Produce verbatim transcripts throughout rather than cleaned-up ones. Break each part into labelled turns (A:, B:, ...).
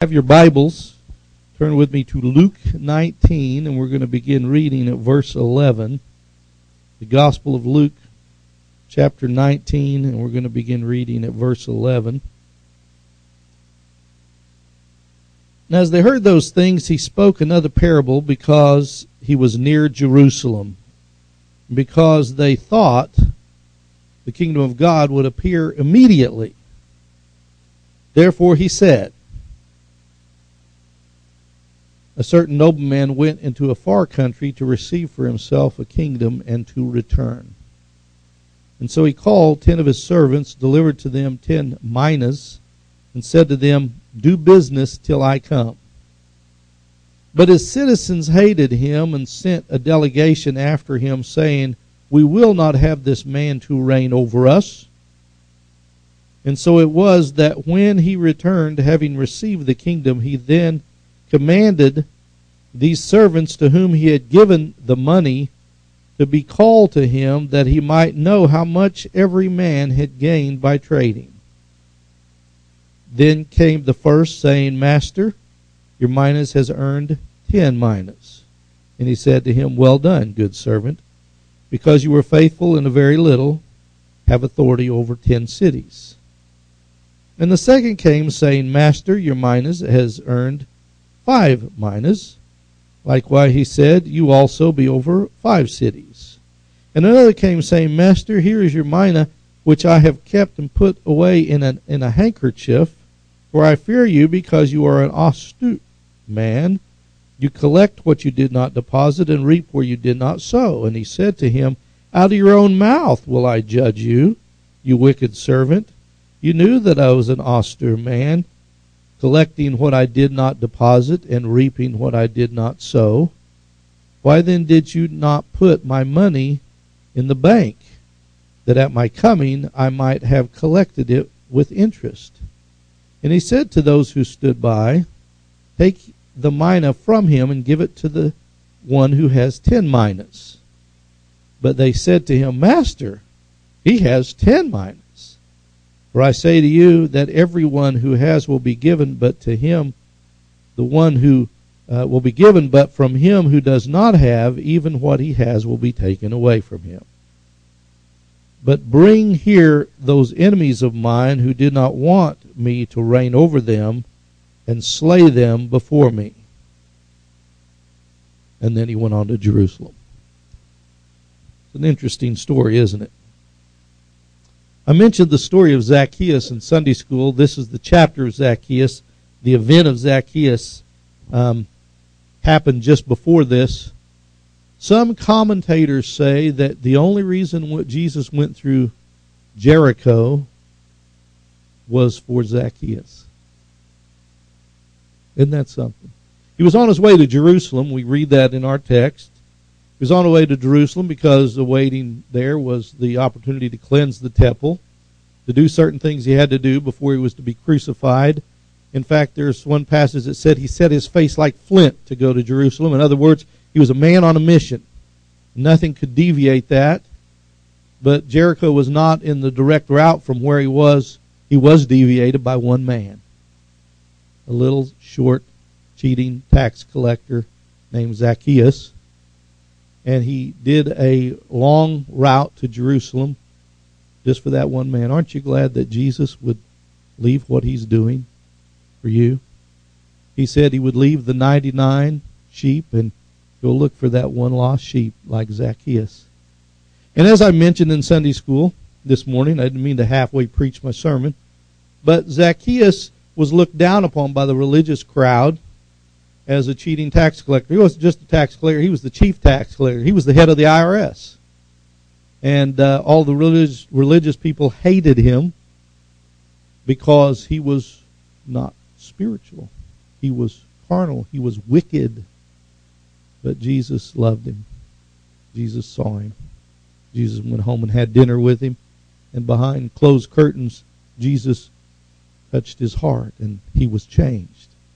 A: Have your Bibles, turn with me to Luke nineteen, and we're going to begin reading at verse eleven. The Gospel of Luke, chapter nineteen, and we're going to begin reading at verse eleven. And as they heard those things, he spoke another parable because he was near Jerusalem, because they thought the kingdom of God would appear immediately. Therefore he said, a certain nobleman went into a far country to receive for himself a kingdom and to return. And so he called ten of his servants, delivered to them ten minas, and said to them, do business till I come. But his citizens hated him and sent a delegation after him, saying, we will not have this man to reign over us. And so it was that when he returned, having received the kingdom, he then commanded these servants to whom he had given the money to be called to him, that he might know how much every man had gained by trading. Then came the first, saying, Master, your minas has earned ten minas. And he said to him, well done, good servant, because you were faithful in a very little, have authority over ten cities. And the second came, saying, Master, your minas has earned five minas. Likewise he said, you also be over five cities. And another came, saying, Master, here is your mina, which I have kept and put away in a, in a handkerchief, for I fear you, because you are an astute man. You collect what you did not deposit, and reap where you did not sow. And he said to him, out of your own mouth will I judge you, you wicked servant. You knew that I was an austere man, collecting what I did not deposit, and reaping what I did not sow. Why then did you not put my money in the bank, that at my coming I might have collected it with interest? And he said to those who stood by, take the mina from him, and give it to the one who has ten minas. But they said to him, Master, he has ten minas. For I say to you that everyone who has will be given, but to him, the one who uh, will be given, but from him who does not have, even what he has will be taken away from him. But bring here those enemies of mine who did not want me to reign over them, and slay them before me. And then he went on to Jerusalem. It's an interesting story, isn't it? I mentioned the story of Zacchaeus in Sunday school. This is the chapter of Zacchaeus. The event of Zacchaeus um, happened just before this. Some commentators say that the only reason what Jesus went through Jericho was for Zacchaeus. Isn't that something? He was on his way to Jerusalem. We read that in our text. He was on the way to Jerusalem because awaiting there was the opportunity to cleanse the temple, to do certain things he had to do before he was to be crucified. In fact, there's one passage that said he set his face like flint to go to Jerusalem. In other words, he was a man on a mission. Nothing could deviate that. But Jericho was not in the direct route from where he was. He was deviated by one man, a little short, cheating tax collector named Zacchaeus. And he did a long route to Jerusalem just for that one man. Aren't you glad that Jesus would leave what he's doing for you? He said he would leave the ninety-nine sheep and go look for that one lost sheep like Zacchaeus. And as I mentioned in Sunday school this morning, I didn't mean to halfway preach my sermon, but Zacchaeus was looked down upon by the religious crowd as a cheating tax collector. He wasn't just a tax collector. He was the chief tax collector. He was the head of the I R S. And uh, all the religious, religious people hated him because he was not spiritual. He was carnal. He was wicked. But Jesus loved him. Jesus saw him. Jesus went home and had dinner with him. And behind closed curtains, Jesus touched his heart and he was changed.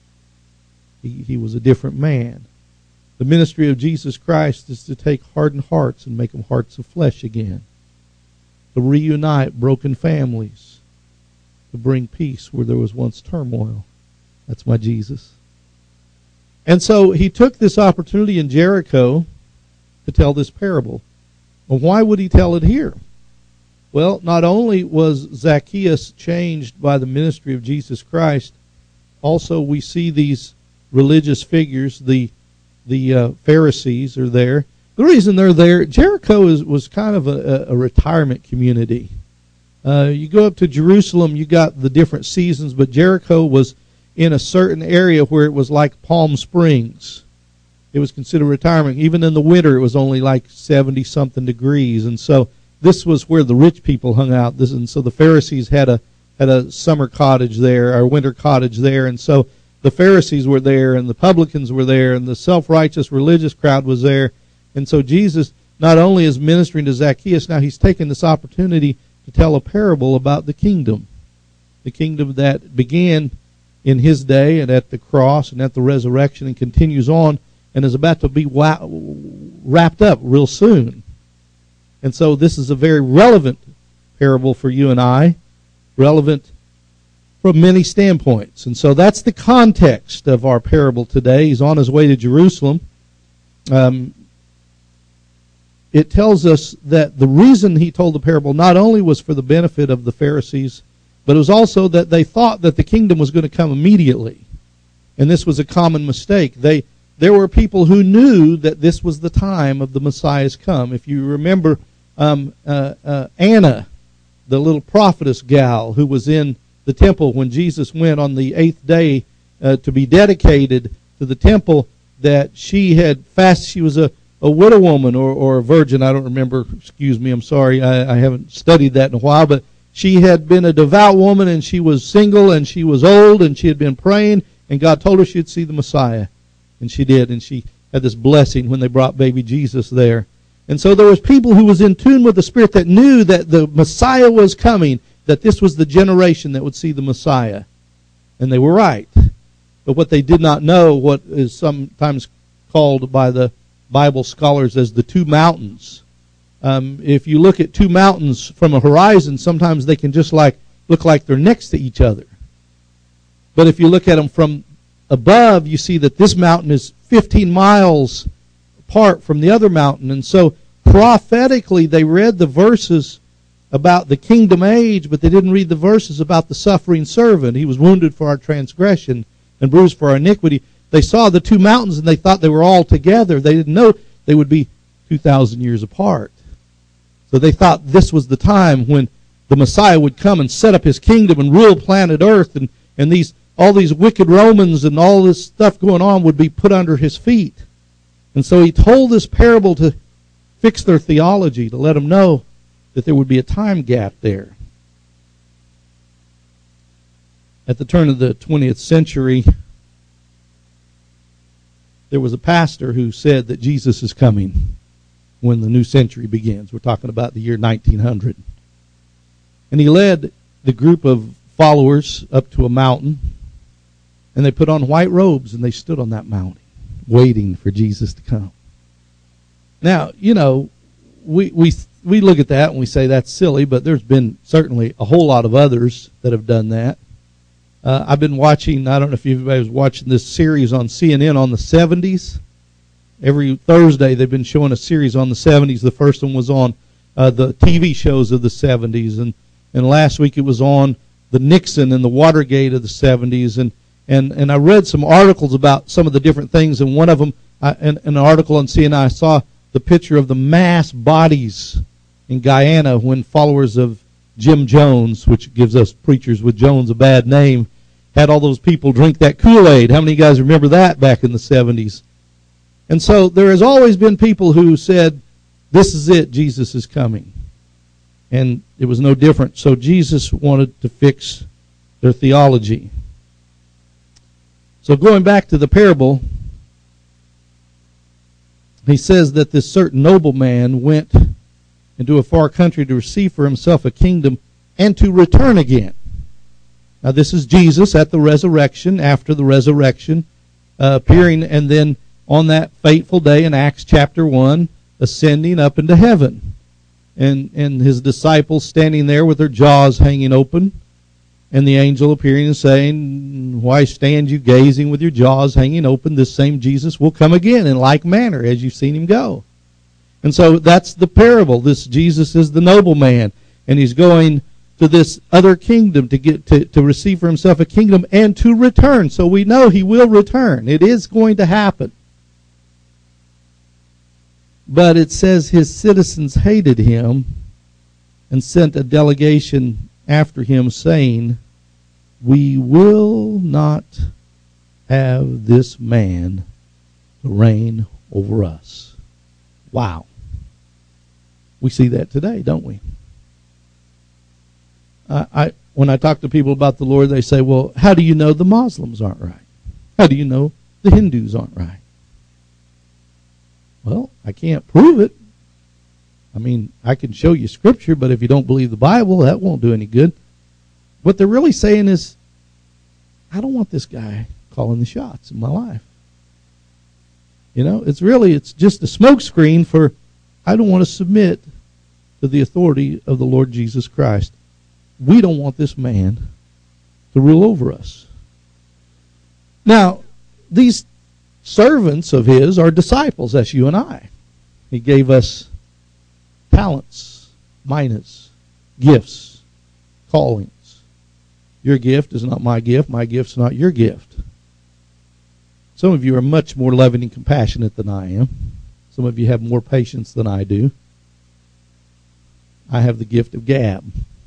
A: He, he was a different man. The ministry of Jesus Christ is to take hardened hearts and make them hearts of flesh again. To reunite broken families. To bring peace where there was once turmoil. That's my Jesus. And so he took this opportunity in Jericho to tell this parable. Well, why would he tell it here? Well, not only was Zacchaeus changed by the ministry of Jesus Christ, also we see these religious figures, the the uh, Pharisees are there. The reason they're there, Jericho is, was kind of a, a retirement community. Uh, you go up to Jerusalem, you got the different seasons, but Jericho was in a certain area where it was like Palm Springs. It was considered retirement. Even in the winter, it was only like seventy-something degrees. And so this was where the rich people hung out. This, and so the Pharisees had a had a summer cottage there, or winter cottage there. And so the Pharisees were there, and the publicans were there, and the self-righteous religious crowd was there. And so Jesus not only is ministering to Zacchaeus, now he's taken this opportunity to tell a parable about the kingdom. The kingdom that began in his day and at the cross and at the resurrection and continues on and is about to be wrapped up real soon. And so this is a very relevant parable for you and I, relevant from many standpoints. And so that's the context of our parable today. He's on his way to Jerusalem. Um, it tells us that the reason he told the parable not only was for the benefit of the Pharisees, but it was also that they thought that the kingdom was going to come immediately. And this was a common mistake. They There were people who knew that this was the time of the Messiah's come. If you remember um, uh, uh, Anna, the little prophetess gal who was in the temple when Jesus went on the eighth day uh, to be dedicated to the temple, that she had fast. She was a, a widow woman or, or a virgin. I don't remember. Excuse me. I'm sorry. I, I haven't studied that in a while. But she had been a devout woman, and she was single, and she was old, and she had been praying, and God told her she'd see the Messiah. And she did, and she had this blessing when they brought baby Jesus there. And so there was people who was in tune with the Spirit that knew that the Messiah was coming, that this was the generation that would see the Messiah. And they were right. But what they did not know, what is sometimes called by the Bible scholars as the two mountains. Um, if you look at two mountains from a horizon, sometimes they can just like look like they're next to each other. But if you look at them from above, you see that this mountain is fifteen miles apart from the other mountain. And so prophetically they read the verses about the kingdom age, but they didn't read the verses about the suffering servant. He was wounded for our transgression and bruised for our iniquity. They saw the two mountains and they thought they were all together. They didn't know they would be two thousand years apart. So they thought this was the time when the Messiah would come and set up his kingdom and rule planet Earth, and, and these all these wicked Romans and all this stuff going on would be put under his feet. And so he told this parable to fix their theology, to let them know that there would be a time gap there. At the turn of the twentieth century, there was a pastor who said that Jesus is coming when the new century begins. We're talking about the year nineteen hundred. And he led the group of followers up to a mountain, and they put on white robes and they stood on that mountain waiting for Jesus to come. Now, you know, we we we look at that and we say that's silly, but there's been certainly a whole lot of others that have done that. Uh, I've been watching, I don't know if anybody was watching this series on C N N on the seventies. Every Thursday they've been showing a series on the seventies. The first one was on uh, the T V shows of the seventies, and, and last week it was on the Nixon and the Watergate of the seventies. And, and, and I read some articles about some of the different things, and one of them, I, in, in an article on C N N, I saw the picture of the mass bodies in Guyana when followers of Jim Jones, which gives us preachers with Jones a bad name, had all those people drink that Kool-Aid. How many of you guys remember that back in the seventies? And so there has always been people who said, this is it, Jesus is coming. And it was no different. So Jesus wanted to fix their theology. So going back to the parable, he says that this certain nobleman went into a far country to receive for himself a kingdom and to return again. Now this is Jesus at the resurrection, after the resurrection, uh, appearing, and then on that fateful day in Acts chapter one, ascending up into heaven. And, and his disciples standing there with their jaws hanging open. And the angel appearing and saying, why stand you gazing with your jaws hanging open? This same Jesus will come again in like manner as you've seen him go. And so that's the parable. This Jesus is the nobleman, and he's going to this other kingdom to get to, to receive for himself a kingdom and to return. So we know he will return. It is going to happen. But it says his citizens hated him and sent a delegation after him, saying, we will not have this man to reign over us. Wow. We see that today, don't we? I, I when I talk to people about the Lord, they say, well, how do you know the Muslims aren't right? How do you know the Hindus aren't right? Well, I can't prove it. I mean, I can show you Scripture, but if you don't believe the Bible, that won't do any good. What they're really saying is, I don't want this guy calling the shots in my life. You know, it's really, it's just a smokescreen for, I don't want to submit to the authority of the Lord Jesus Christ. We don't want this man to rule over us. Now, these servants of his are disciples, that's you and I. He gave us talents, minas, gifts, callings. Your gift is not my gift. My gift's not your gift. Some of you are much more loving and compassionate than I am. Some of you have more patience than I do. I have the gift of gab.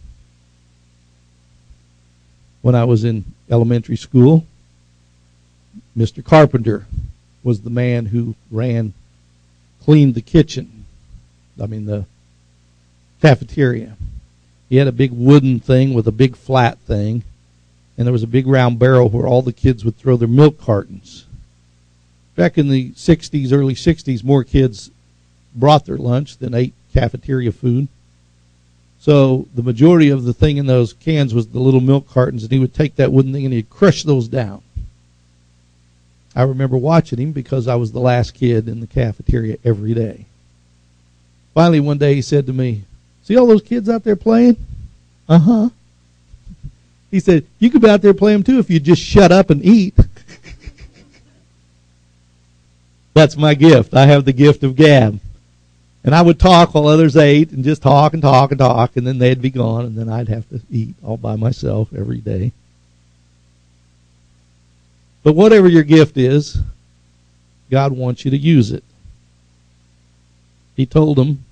A: When I was in elementary school, Mister Carpenter was the man who ran, cleaned the kitchen. I mean, the cafeteria. He had a big wooden thing with a big flat thing, and there was a big round barrel where all the kids would throw their milk cartons. Back in the sixties, early sixties, more kids brought their lunch than ate cafeteria food. So the majority of the thing in those cans was the little milk cartons, and he would take that wooden thing and he'd crush those down. I remember watching him because I was the last kid in the cafeteria every day. Finally, one day he said to me, see all those kids out there playing? Uh-huh. He said, you could be out there playing too if you just shut up and eat. That's my gift. I have the gift of gab. And I would talk while others ate and just talk and talk and talk, and then they'd be gone, and then I'd have to eat all by myself every day. But whatever your gift is, God wants you to use it. He told them,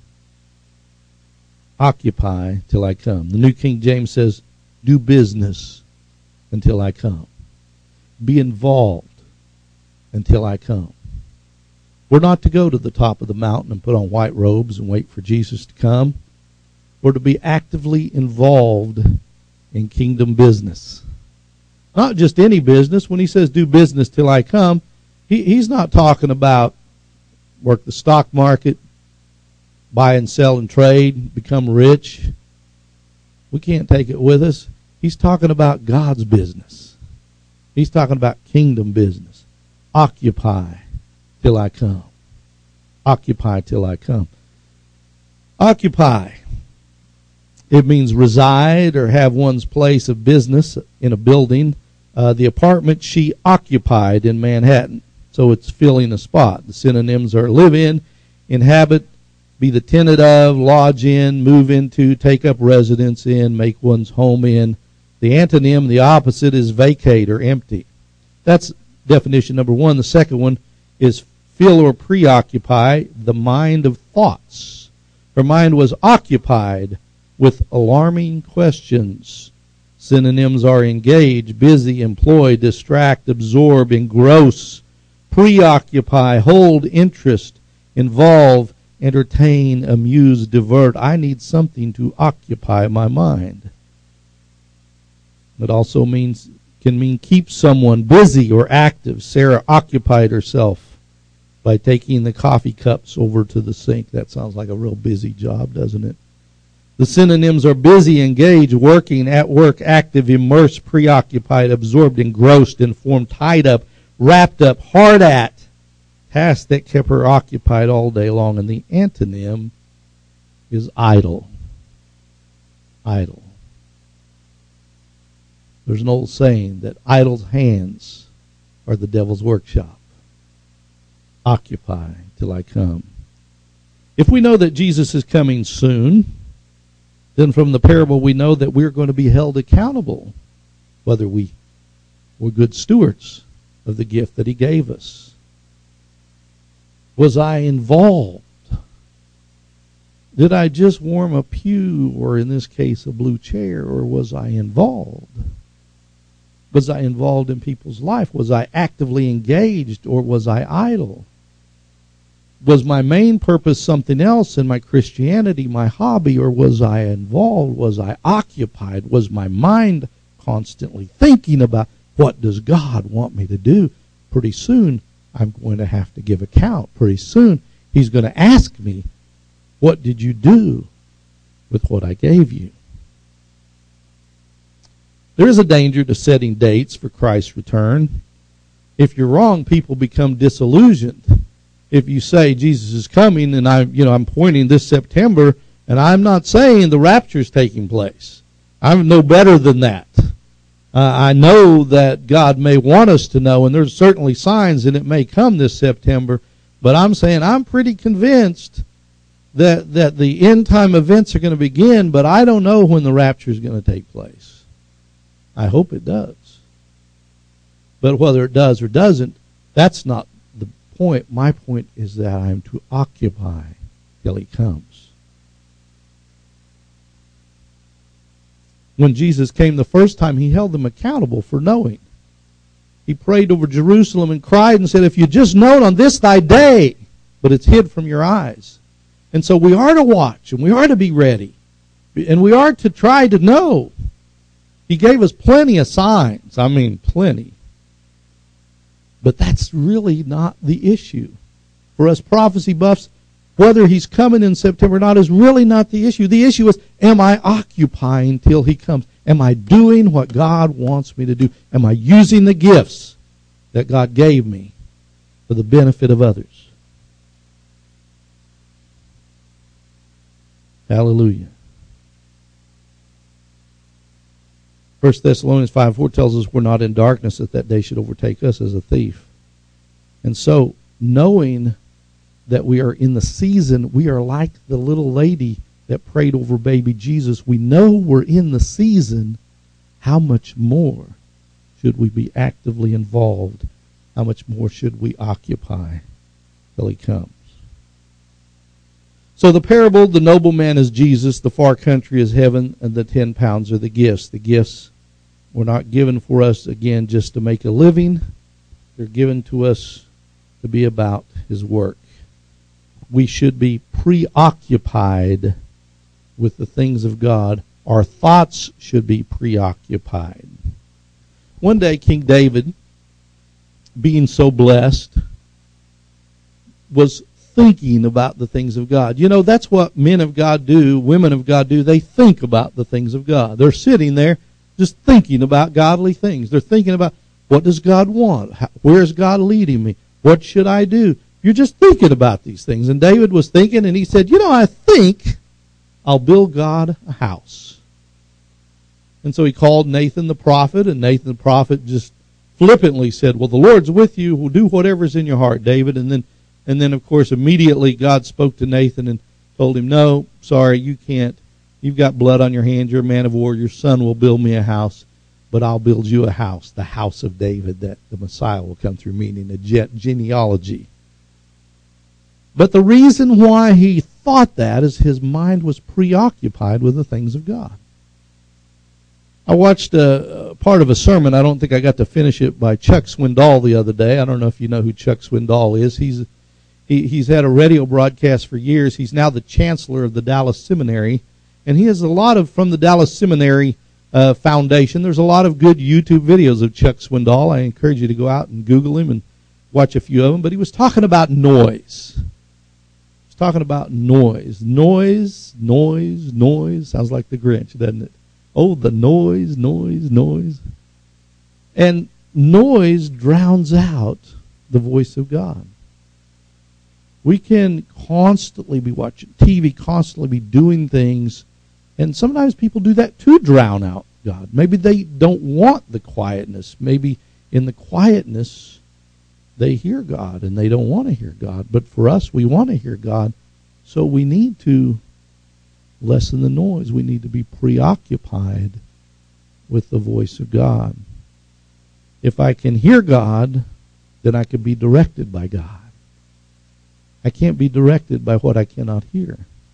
A: occupy till I come. The New King James says, do business until I come. Be involved until I come. We're not to go to the top of the mountain and put on white robes and wait for Jesus to come. We're to be actively involved in kingdom business. Not just any business. When he says do business till I come, he, he's not talking about work the stock market, buy and sell and trade, become rich. We can't take it with us. He's talking about God's business. He's talking about kingdom business. Occupy till I come. Occupy till I come. Occupy. It means reside or have one's place of business in a building. Uh, the apartment she occupied in Manhattan. So it's filling a spot. The synonyms are live in, inhabit, be the tenant of, lodge in, move into, take up residence in, make one's home in. The antonym, the opposite, is vacate or empty. That's definition number one. The second one is fill or preoccupy the mind of thoughts. Her mind was occupied with alarming questions. Synonyms are engage, busy, employ, distract, absorb, engross, preoccupy, hold interest, involve, entertain, amuse, divert. I need something to occupy my mind. It also means can mean keep someone busy or active. Sarah occupied herself by taking the coffee cups over to the sink. That sounds like a real busy job, doesn't it? The synonyms are busy, engaged, working, at work, active, immersed, preoccupied, absorbed, engrossed, informed, tied up, wrapped up, hard at. Task that kept her occupied all day long. And the antonym is idle. Idle. There's an old saying that idle hands are the devil's workshop. Occupy till I come. If we know that Jesus is coming soon, then from the parable we know that we're going to be held accountable, whether we were good stewards of the gift that he gave us. Was I involved? Did I just warm a pew, or in this case a blue chair, or was I involved? Was I involved in people's life? Was I actively engaged, or was I idle? Was my main purpose something else in my Christianity, my hobby, or was I involved? Was I occupied? Was my mind constantly thinking about, what does God want me to do? Pretty soon, I'm going to have to give account. Pretty soon, he's going to ask me, what did you do with what I gave you? There is a danger to setting dates for Christ's return. If you're wrong, people become disillusioned. If you say Jesus is coming, and I, you know, I'm pointing this September, and I'm not saying the rapture is taking place. I'm no better than that. Uh, I know that God may want us to know, and there's certainly signs, and it may come this September. But I'm saying I'm pretty convinced that that the end time events are going to begin, but I don't know when the rapture is going to take place. I hope it does. But whether it does or doesn't, that's not the point. My point is that I'm to occupy till he comes. When Jesus came the first time, he held them accountable for knowing. He prayed over Jerusalem and cried and said, if you just known on this thy day, but it's hid from your eyes. And so we are to watch, and we are to be ready, and we are to try to know. He gave us plenty of signs. I mean, plenty. But that's really not the issue. For us prophecy buffs, whether he's coming in September or not is really not the issue. The issue is, am I occupying till he comes? Am I doing what God wants me to do? Am I using the gifts that God gave me for the benefit of others? Hallelujah. First Thessalonians five four tells us we're not in darkness, that that day should overtake us as a thief. And so, knowing that we are in the season, we are like the little lady that prayed over baby Jesus. We know we're in the season. How much more should we be actively involved? How much more should we occupy till he comes? So the parable, the nobleman is Jesus, the far country is heaven, and the ten pounds are the gifts. The gifts were not given for us, again, just to make a living. They're given to us to be about his work. We should be preoccupied with the things of God. Our thoughts should be preoccupied. One day, King David, being so blessed, was thinking about the things of God. You know, that's what men of God do, women of God do. They think about the things of God. They're sitting there just thinking about godly things. They're thinking about, what does God want? Where is God leading me? What should I do? You're just thinking about these things. And David was thinking, and he said, you know, I think I'll build God a house. And so he called Nathan the prophet, and Nathan the prophet just flippantly said, well, the Lord's with you. We'll do whatever's in your heart, David. And then And then, of course, immediately God spoke to Nathan and told him, no, sorry, you can't. You've got blood on your hands. You're a man of war. Your son will build me a house, but I'll build you a house, the house of David, that the Messiah will come through, meaning a genealogy. But the reason why he thought that is his mind was preoccupied with the things of God. I watched a, a part of a sermon. I don't think I got to finish it, by Chuck Swindoll the other day. I don't know if you know who Chuck Swindoll is. He's He, he's had a radio broadcast for years. He's now the chancellor of the Dallas Seminary. And he has a lot of, from the Dallas Seminary uh, Foundation, there's a lot of good YouTube videos of Chuck Swindoll. I encourage you to go out and Google him and watch a few of them. But he was talking about noise. He was talking about noise. Noise, noise, noise. Sounds like the Grinch, doesn't it? Oh, the noise, noise, noise. And noise drowns out the voice of God. We can constantly be watching T V, constantly be doing things, and sometimes people do that to drown out God. Maybe they don't want the quietness. Maybe in the quietness they hear God and they don't want to hear God. But for us, we want to hear God. So we need to lessen the noise. We need to be preoccupied with the voice of God. If I can hear God, then I can be directed by God. I can't be directed by what I cannot hear.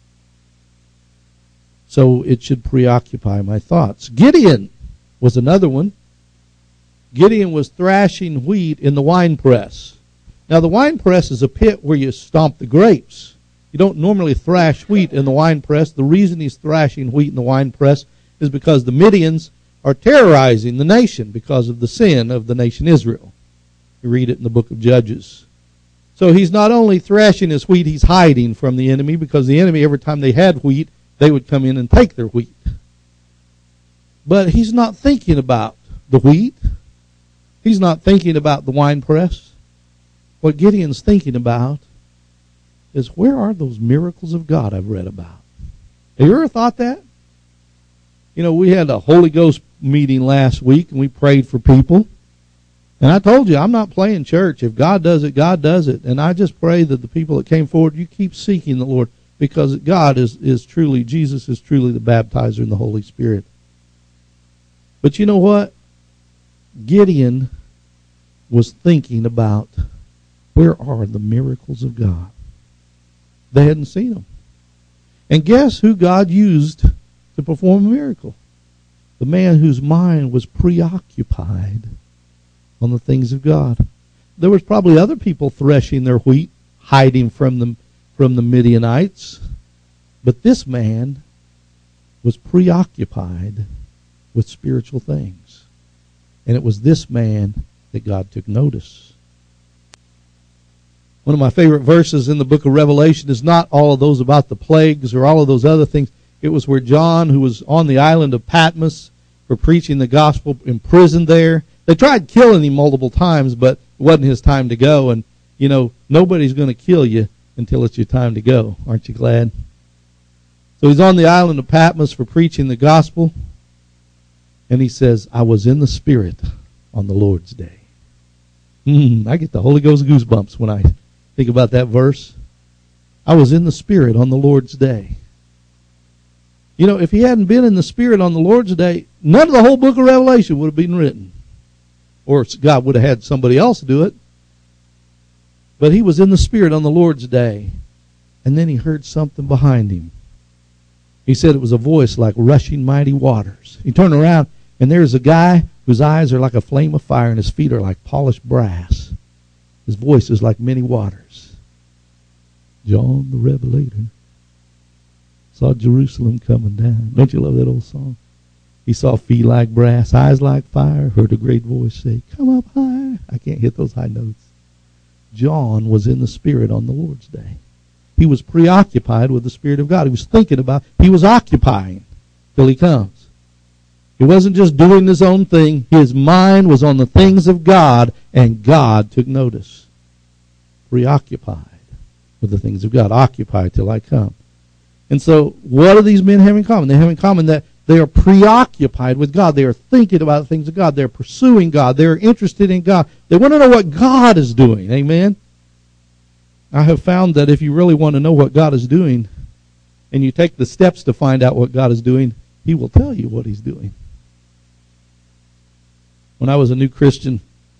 A: So it should preoccupy my thoughts. Gideon was another one. Gideon was thrashing wheat in the winepress. Now the winepress is a pit where you stomp the grapes. You don't normally thrash wheat in the winepress. The reason he's thrashing wheat in the winepress is because the Midians are terrorizing the nation because of the sin of the nation Israel. You read it in the book of Judges. So he's not only thrashing his wheat, he's hiding from the enemy, because the enemy, every time they had wheat, they would come in and take their wheat. But he's not thinking about the wheat. He's not thinking about the winepress. What Gideon's thinking about is, where are those miracles of God I've read about? Have you ever thought that? You know, we had a Holy Ghost meeting last week, and we prayed for people. And I told you, I'm not playing church. If God does it, God does it. And I just pray that the people that came forward, you keep seeking the Lord, because God is, is truly, Jesus is truly the baptizer in the Holy Spirit. But you know what? Gideon was thinking about, where are the miracles of God? They hadn't seen them. And guess who God used to perform a miracle? The man whose mind was preoccupied on the things of God. There was probably other people threshing their wheat, hiding from them from the Midianites. But this man was preoccupied with spiritual things. And it was this man that God took notice. One of my favorite verses in the book of Revelation is not all of those about the plagues or all of those other things. It was where John, who was on the island of Patmos for preaching the gospel, imprisoned there. They tried killing him multiple times, but it wasn't his time to go. And, you know, nobody's going to kill you until it's your time to go. Aren't you glad? So he's on the island of Patmos for preaching the gospel. And he says, I was in the Spirit on the Lord's day. Mm, I get the Holy Ghost goosebumps when I think about that verse. I was in the Spirit on the Lord's day. You know, if he hadn't been in the Spirit on the Lord's day, none of the whole book of Revelation would have been written. Or God would have had somebody else do it. But he was in the Spirit on the Lord's day. And then he heard something behind him. He said it was a voice like rushing mighty waters. He turned around, and there's a guy whose eyes are like a flame of fire, and his feet are like polished brass. His voice is like many waters. John the Revelator saw Jerusalem coming down. Don't you love that old song? He saw feet like brass, eyes like fire, heard a great voice say, come up higher. I can't hit those high notes. John was in the Spirit on the Lord's day. He was preoccupied with the Spirit of God. He was thinking about, he was occupying till he comes. He wasn't just doing his own thing. His mind was on the things of God, and God took notice. Preoccupied with the things of God. Occupied till I come. And so, what do these men have in common? They have in common that they are preoccupied with God. They are thinking about the things of God. They're pursuing God. They're interested in God. They want to know what God is doing. Amen? I have found that if you really want to know what God is doing, and you take the steps to find out what God is doing, He will tell you what He's doing. When I was a new Christian,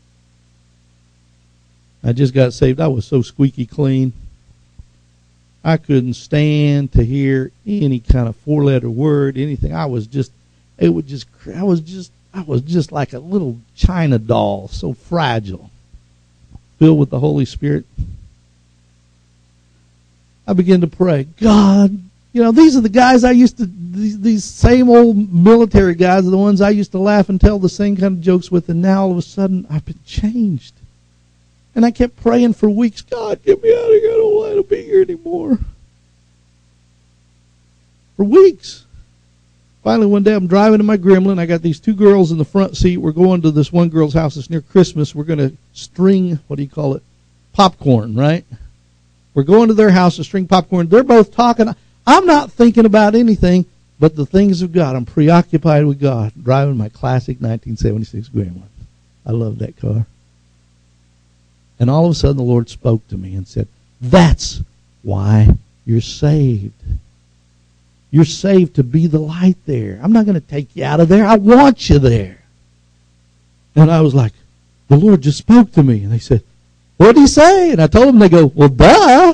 A: I just got saved. I was so squeaky clean. I couldn't stand to hear any kind of four-letter word, anything. I was just, it would just, I was just, I was just like a little China doll, so fragile, filled with the Holy Spirit. I began to pray, God, you know, these are the guys I used to, these, these same old military guys are the ones I used to laugh and tell the same kind of jokes with, and now all of a sudden I've been changed. And I kept praying for weeks, God, get me out of here. I don't want to be here anymore. For weeks. Finally, one day I'm driving in my Gremlin. I got these two girls in the front seat. We're going to this one girl's house. It's near Christmas. We're going to string, what do you call it, popcorn, right? We're going to their house to string popcorn. They're both talking. I'm not thinking about anything. but the things of God. I'm preoccupied with God. Driving my classic nineteen seventy-six Gremlin. I love that car. And all of a sudden the Lord spoke to me and said, that's why you're saved. You're saved to be the light there. I'm not going to take you out of there. I want you there. And I was like, the Lord just spoke to me. And they said, what did he say? And I told them, they go, well, duh.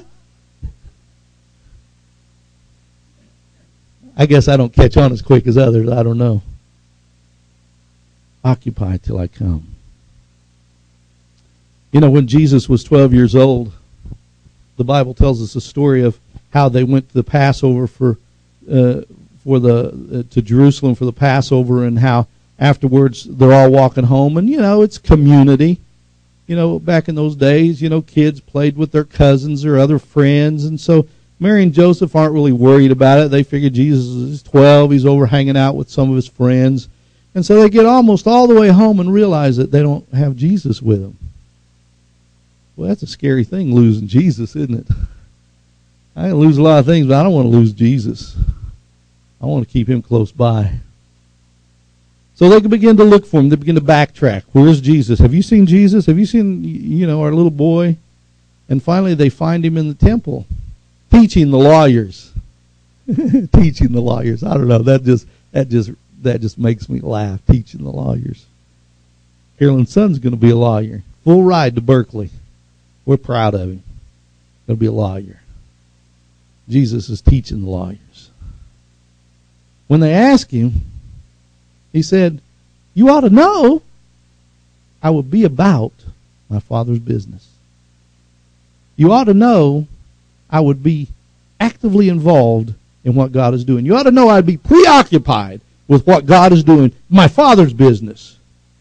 A: I guess I don't catch on as quick as others. I don't know. Occupy till I come. You know, when Jesus was twelve years old, the Bible tells us a story of how they went to the Passover for uh, for the uh, to Jerusalem for the Passover, and how afterwards they're all walking home, and you know it's community. You know, back in those days, you know, kids played with their cousins or other friends, and so Mary and Joseph aren't really worried about it. They figure Jesus is twelve, he's over hanging out with some of his friends, and so they get almost all the way home and realize that they don't have Jesus with them. Well, that's a scary thing, losing Jesus, isn't it? I can lose a lot of things, but I don't want to lose Jesus. I want to keep him close by. So they can begin to look for him. They begin to backtrack. Where's Jesus? Have you seen Jesus? Have you seen, you know, our little boy? And finally they find him in the temple, teaching the lawyers. Teaching the lawyers. I don't know. That just that just that just makes me laugh. Teaching the lawyers. Carolyn's son's going to be a lawyer. Full ride to Berkeley. We're proud of him. Going to be a lawyer. Jesus is teaching the lawyers. When they asked him, he said, you ought to know I will be about my Father's business. You ought to know I would be actively involved in what God is doing. You ought to know I'd be preoccupied with what God is doing, my Father's business.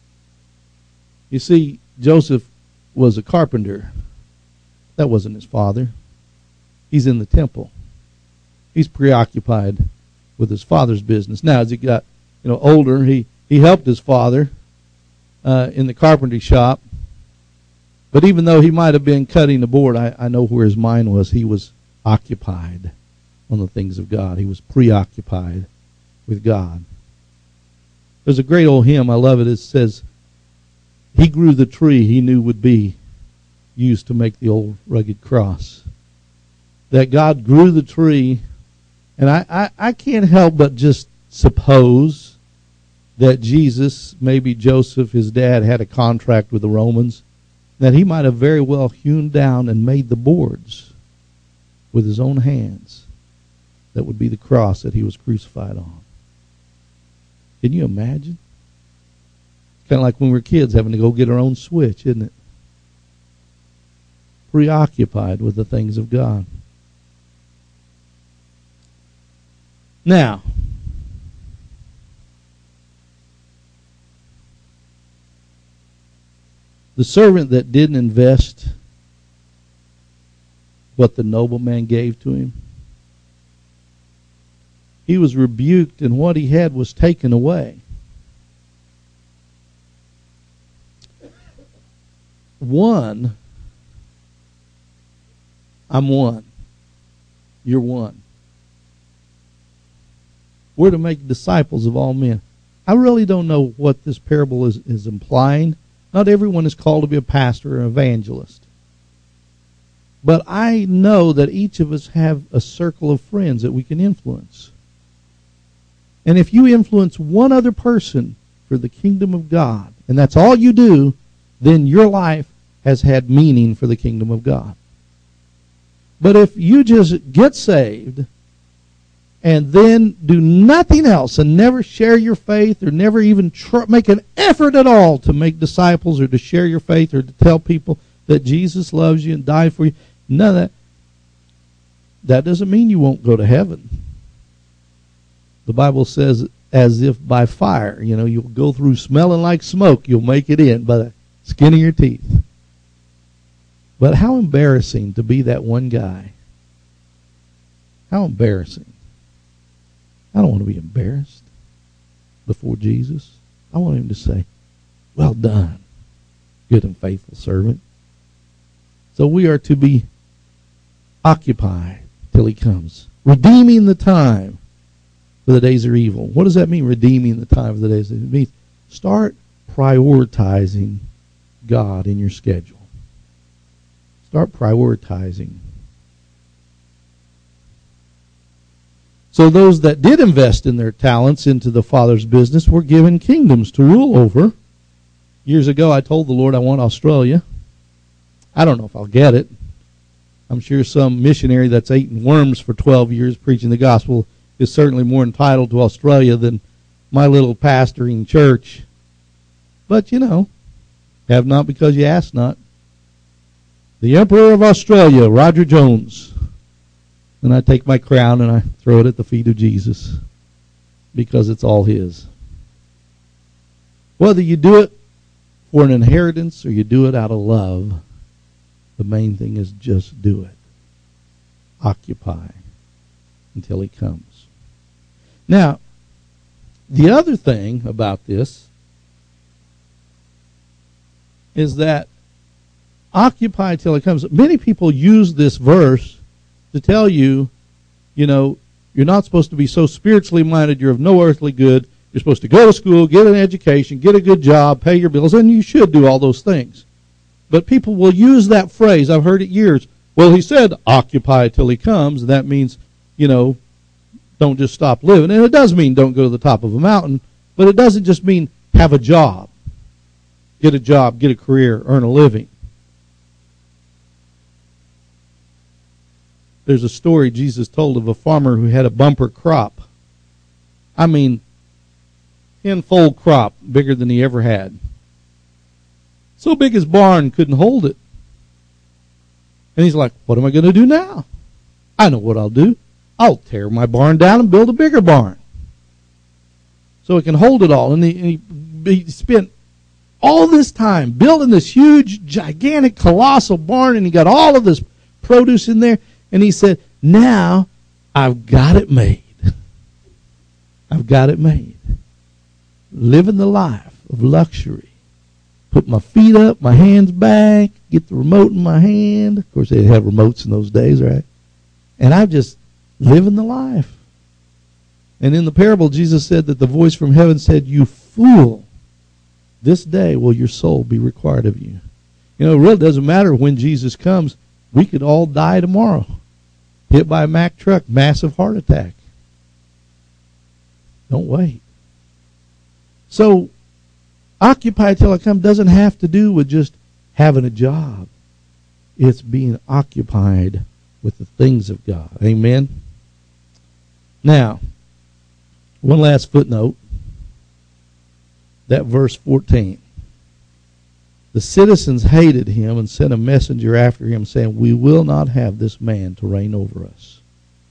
A: You see, Joseph was a carpenter. That wasn't his father. He's in the temple. He's preoccupied with his father's business. Now, as he got, you know, older, he, he helped his father uh, in the carpentry shop. But even though he might have been cutting the board, I, I know where his mind was. He was occupied on the things of God. He was preoccupied with God. There's a great old hymn. I love it. It says, he grew the tree he knew would be used to make the old rugged cross. That God grew the tree, and I, I, I can't help but just suppose that Jesus, maybe Joseph, his dad, had a contract with the Romans, that he might have very well hewn down and made the boards with his own hands. That would be the cross that he was crucified on. Can you imagine? Kind of like when we were kids having to go get our own switch, isn't it? Preoccupied with the things of God. Now, the servant that didn't invest what the nobleman gave to him, he was rebuked, and what he had was taken away. One, I'm one. You're one. We're to make disciples of all men. I really don't know what this parable is, is implying. Not everyone is called to be a pastor or an evangelist. But I know that each of us have a circle of friends that we can influence. And if you influence one other person for the kingdom of God, and that's all you do, then your life has had meaning for the kingdom of God. But if you just get saved and then do nothing else and never share your faith or never even tr- make an effort at all to make disciples or to share your faith or to tell people that Jesus loves you and died for you, none of that, that doesn't mean you won't go to heaven. The Bible says as if by fire, you know, you'll go through smelling like smoke, you'll make it in by the skin of your teeth. But how embarrassing to be that one guy. How embarrassing. I don't want to be embarrassed before Jesus. I want him to say, well done, good and faithful servant. So we are to be occupied till he comes, redeeming the time. for the days are evil. What does that mean, redeeming the time for the days? It means start prioritizing God in your schedule. Start prioritizing. So those that did invest in their talents into the Father's business were given kingdoms to rule over. Years ago, I told the Lord I want Australia. I don't know if I'll get it. I'm sure some missionary that's eaten worms for twelve years preaching the gospel is certainly more entitled to Australia than my little pastoring church. But, you know, have not because you ask not. The Emperor of Australia, Roger Jones. And I take my crown and I throw it at the feet of Jesus because it's all his. Whether you do it for an inheritance or you do it out of love, the main thing is just do it. Occupy until he comes. Now, the other thing about this is that occupy till he comes. Many people use this verse to tell you, you know, you're not supposed to be so spiritually minded, you're of no earthly good. You're supposed to go to school, get an education, get a good job, pay your bills, and you should do all those things. But people will use that phrase. I've heard it years. Well, he said, occupy till he comes. That means, you know, don't just stop living. And it does mean don't go to the top of a mountain, but it doesn't just mean have a job. Get a job, get a career, earn a living. There's a story Jesus told of a farmer who had a bumper crop. I mean, tenfold crop, bigger than he ever had. So big his barn couldn't hold it. And he's like, what am I going to do now? I know what I'll do. I'll tear my barn down and build a bigger barn so it can hold it all. And he, and he, he spent all this time building this huge, gigantic, colossal barn, and he got all of this produce in there. And he said, now I've got it made. I've got it made. Living the life of luxury. Put my feet up, my hands back, get the remote in my hand. Of course, they didn't have remotes in those days, right? And I'm just living the life. And in the parable, Jesus said that the voice from heaven said, you fool, this day will your soul be required of you. You know, it really doesn't matter when Jesus comes. We could all die tomorrow. Hit by a Mack truck, massive heart attack. Don't wait. So, occupy till I come doesn't have to do with just having a job. It's being occupied with the things of God. Amen? Now, one last footnote. That verse fourteen. The citizens hated him and sent a messenger after him saying, we will not have this man to reign over us.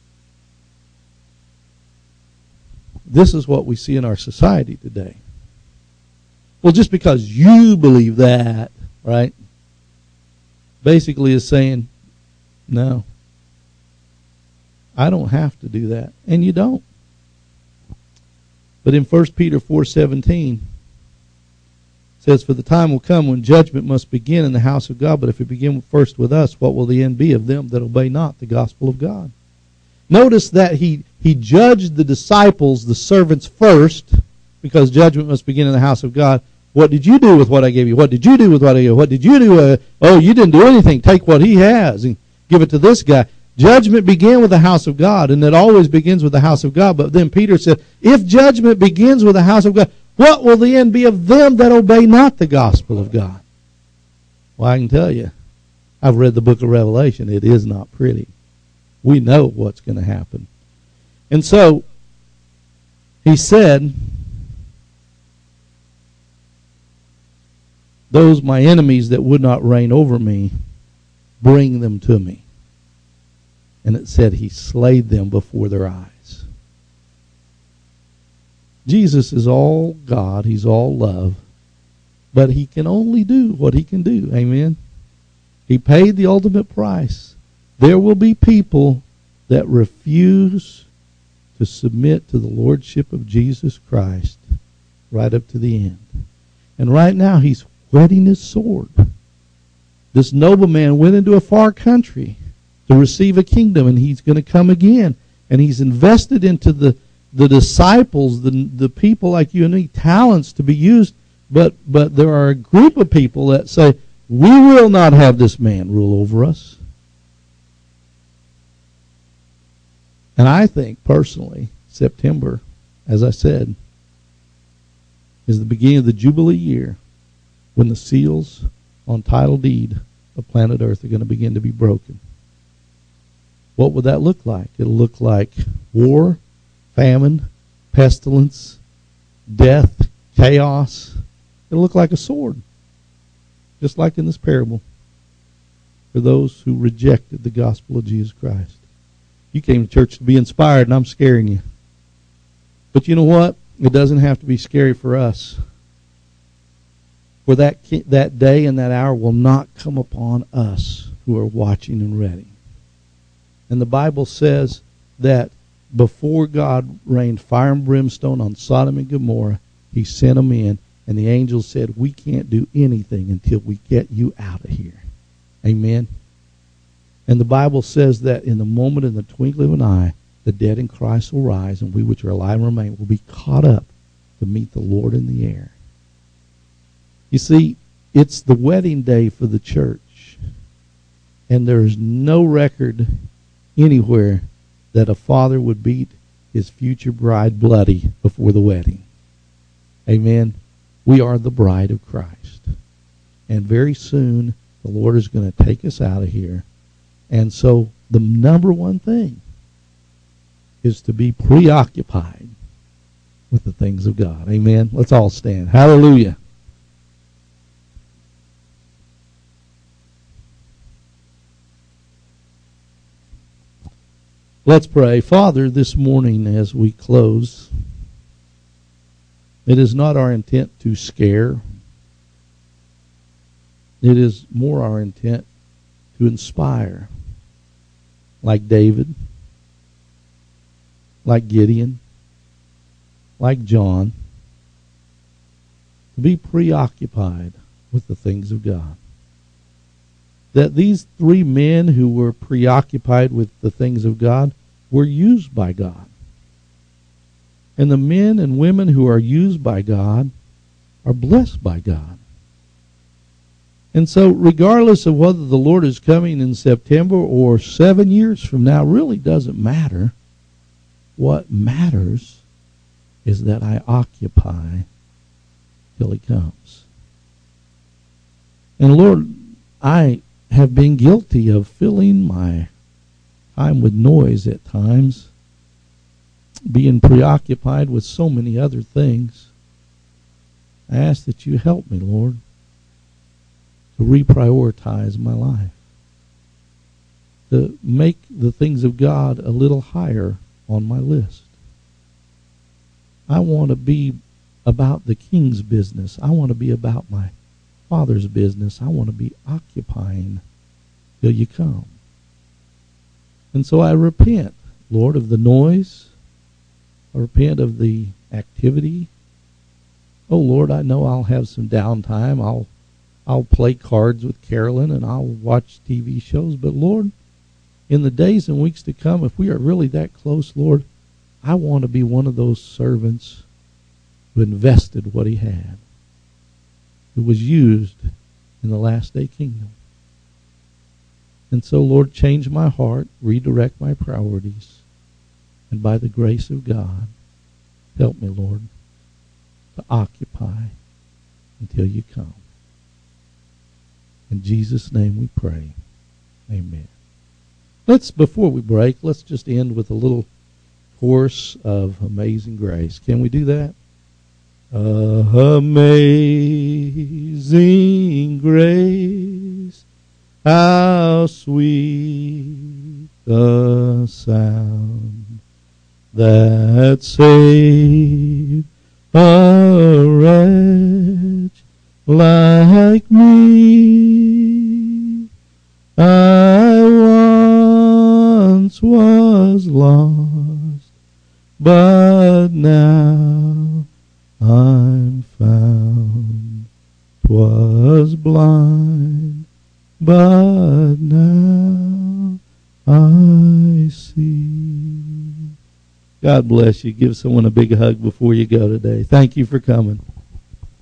A: This is what we see in our society today. Well, just because you believe that, right, basically is saying, no, I don't have to do that. And you don't. But in First Peter four seventeen, it says, for the time will come when judgment must begin in the house of God, but if it begin first with us, what will the end be of them that obey not the gospel of God? Notice that he, he judged the disciples, the servants first, because judgment must begin in the house of God. What did you do with what I gave you? What did you do with what I gave you? What did you do? Uh, oh, you didn't do anything. Take what he has and give it to this guy. Judgment began with the house of God, and it always begins with the house of God. But then Peter said, if judgment begins with the house of God, what will the end be of them that obey not the gospel of God? Well, I can tell you, I've read the book of Revelation. It is not pretty. We know what's going to happen. And so, he said, those my enemies that would not reign over me, bring them to me. And it said he slayed them before their eyes. Jesus is all God. He's all love. But he can only do what he can do. Amen? He paid the ultimate price. There will be people that refuse to submit to the lordship of Jesus Christ right up to the end. And right now he's whetting his sword. This nobleman went into a far country to receive a kingdom, and he's going to come again. And he's invested into the the disciples, the the people like you and me, talents to be used, but but there are a group of people that say, we will not have this man rule over us. And I think, personally, September, as I said, is the beginning of the Jubilee year when the seals on title deed of planet Earth are going to begin to be broken. What would that look like? It'll look like war, famine, pestilence, death, chaos. It'll look like a sword, just like in this parable, for those who rejected the gospel of Jesus Christ. You came to church to be inspired, and I'm scaring you. But you know what? It doesn't have to be scary for us. For that that day and that hour will not come upon us who are watching and ready. And the Bible says that before God rained fire and brimstone on Sodom and Gomorrah, he sent them in, and the angels said, we can't do anything until we get you out of here. Amen. And the Bible says that in the moment, in the twinkling of an eye, the dead in Christ will rise, and we which are alive and remain will be caught up to meet the Lord in the air. You see, it's the wedding day for the church, and there's no record anywhere that a father would beat his future bride bloody before the wedding. Amen. We are the bride of Christ. And very soon, the Lord is going to take us out of here. And so the number one thing is to be preoccupied with the things of God. Amen. Let's all stand. Hallelujah. Let's pray. Father, this morning as we close, it is not our intent to scare. It is more our intent to inspire, like David, like Gideon, like John, to be preoccupied with the things of God. That these three men who were preoccupied with the things of God were used by God. And the men and women who are used by God are blessed by God. And so regardless of whether the Lord is coming in September or seven years from now, really doesn't matter. What matters is that I occupy till he comes. And Lord, I have been guilty of filling my time with noise at times, being preoccupied with so many other things. I ask that you help me, Lord, to reprioritize my life, to make the things of God a little higher on my list. I want to be about the King's business. I want to be about my Father's business. I want to be occupying till you come. And so I repent, Lord, of the noise. I repent of the activity. Oh, Lord, I know I'll have some downtime. I'll I'll play cards with Carolyn and I'll watch T V shows. But, Lord, in the days and weeks to come, if we are really that close, Lord, I want to be one of those servants who invested what he had, who was used in the last day kingdom. And so, Lord, change my heart, redirect my priorities, and by the grace of God, help me, Lord, to occupy until you come. In Jesus' name we pray. Amen. Let's, before we break, let's just end with a little chorus of Amazing Grace. Can we do that? Amazing grace, how sweet the sound that saved a wretch like me. I once was lost, but now I'm found. 'Twas blind, but now I see. God God bless you. Give someone a big hug before you go today. Thank you for coming.